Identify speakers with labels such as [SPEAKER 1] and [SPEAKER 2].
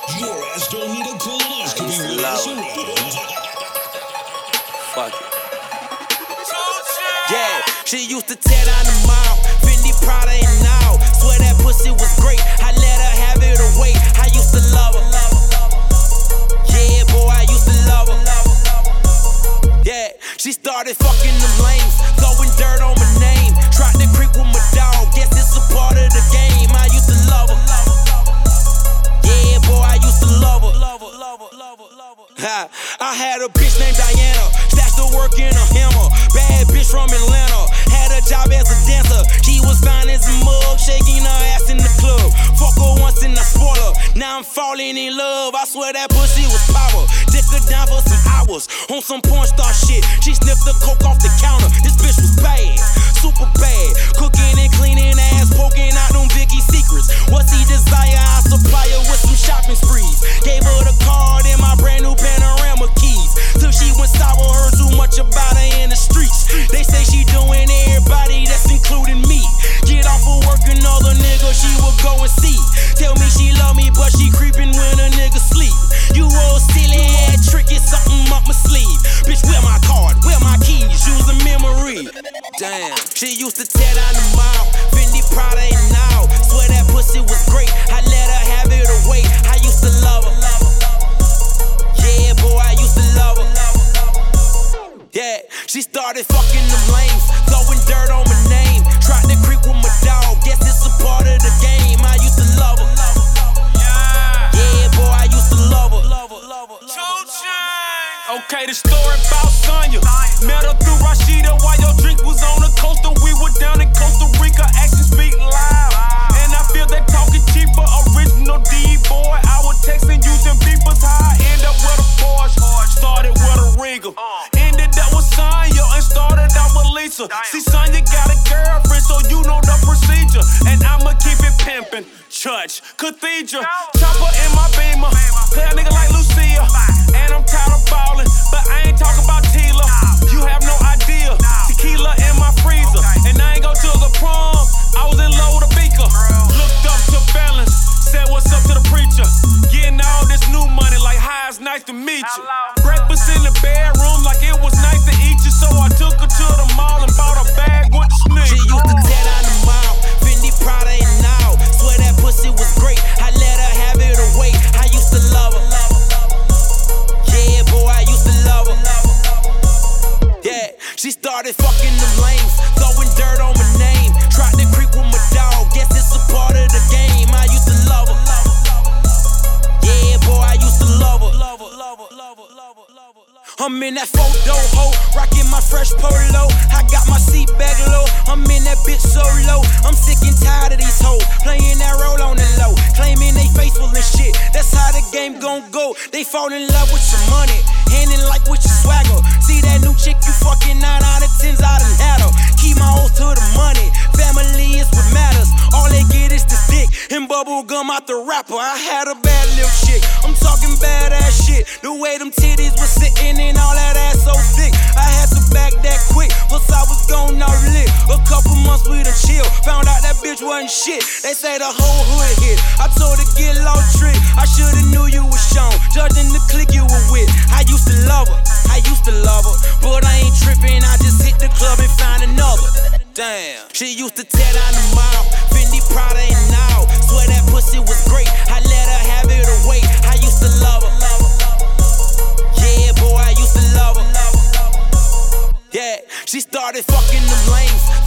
[SPEAKER 1] Your ass don't need a colonoscopy
[SPEAKER 2] I
[SPEAKER 1] with us around.
[SPEAKER 2] Fuck it. Yeah, she used to tear down the mall. Fendi, Prada, and all. Swear that pussy was great. I let her have it away. I used to love her. Yeah, boy, I used to love her. Yeah, she started fucking them lames, throwing dirt on my name. Tried to creep with my dog. Guess it's a part of the game. I used to love her. Yeah, boy, I used to love her. Ha, I had a bitch named Diana, stashed her work in a hammer. Bad bitch from Atlanta, had a job as a dancer. She was fine as a mug, shaking her ass in the club. Fuck her once and I spoil her. Now I'm falling in love. I swear that pussy was power. Dick her down for some hours on some porn star shit. She sniffed the coke off the counter. This bitch was bad, super bad. Cooking and cleaning ass, poking out them Vicky secrets. What's he desire? I supply her with some shopping sprees. Gave her the card and my brand new Panorama keys. Till she went sour, heard too much about her in the streets. They say she doing everybody, that's including me. Get off of work, another nigga she will go and see. Tell me she love me, but she creeping when a nigga sleep. You old silly ass trick, it's something up my sleeve. Bitch, where my card, where my keys, use a memory. Damn, she used to tear down the mall. Fendi, Prada, and all. Swear that pussy was great, I let her have it away. I used to love her. Yeah, boy, I used to love her. Yeah, she started fucking them lames, throwing dirt on my name. Tried to creep with my dog, guess it's a part of the game. I used to love her. Yeah, boy, I used to love her.
[SPEAKER 3] Okay, the story about Sonya. Met her through Rashida while your drink was on the coaster. We were down in Costa Rica, actions speak loud. And I feel that talking cheaper, original D-boy. I was texting using beepers, how I end up with a Porsche. Started with a Regal, ended up with Sonya and started out with Lisa. See, Sonya got a girlfriend, so you know the procedure. And I'ma keep it pimpin'. Church, cathedral, chopper in my Beamer. Play a nigga like Lucia, and I'm tired of ballin', but I ain't talking about Tila. You have no idea, tequila in my freezer, and I ain't go to the prom. I was in love with a beaker. Looked up to balance, said what's up to the preacher. Getting all this new money, like hi, it's nice to meet you. Breakfast in the bedroom, like it was nice to eat you. So I took her to the mall and bought a bag with the sneakers.
[SPEAKER 2] She used to tear down the mall, Fendi, Prada, and all. Swear that pussy was great, I let her have it away. I used to love her. Yeah, boy, I used to love her. Yeah, she started fucking them lames, throwing dirt on my name. Tried to creep with my dog, guess it's a part of the game. I used to love her. Yeah, boy, I used to love her. I'm in that photo ho, rocking my fresh polo. I got my seat back low, I'm in that bitch so low. I'm sick and tired of these hoes, playing that role on the low, claiming they faithful and shit. That's how the game gon' go. They fall in love with your money, handing like with your swagger. See that new chick you fucking 9 out of 10s I done had her. Keep my oath to the money, family is what matters. All they get is the dick and bubble gum out the rapper. I had a bad little chick, I'm talking badass shit. The way them titties was sitting and all that ass so thick, I had to back that quick, plus I was gone all lit. A couple months we done chill, found out that bitch wasn't shit. They say the whole hood hit, I told her get lost trick. I shoulda knew you was shown, judging the clique you were with. I used to love her, but I ain't tripping. I just hit the club and find another. Damn, she used to tear down the mall, Fendi, Prada, and all. Swear that pussy was great, I let her have it away. I used to love her. Yeah, boy, I used to love her. Yeah, she started fucking them lames,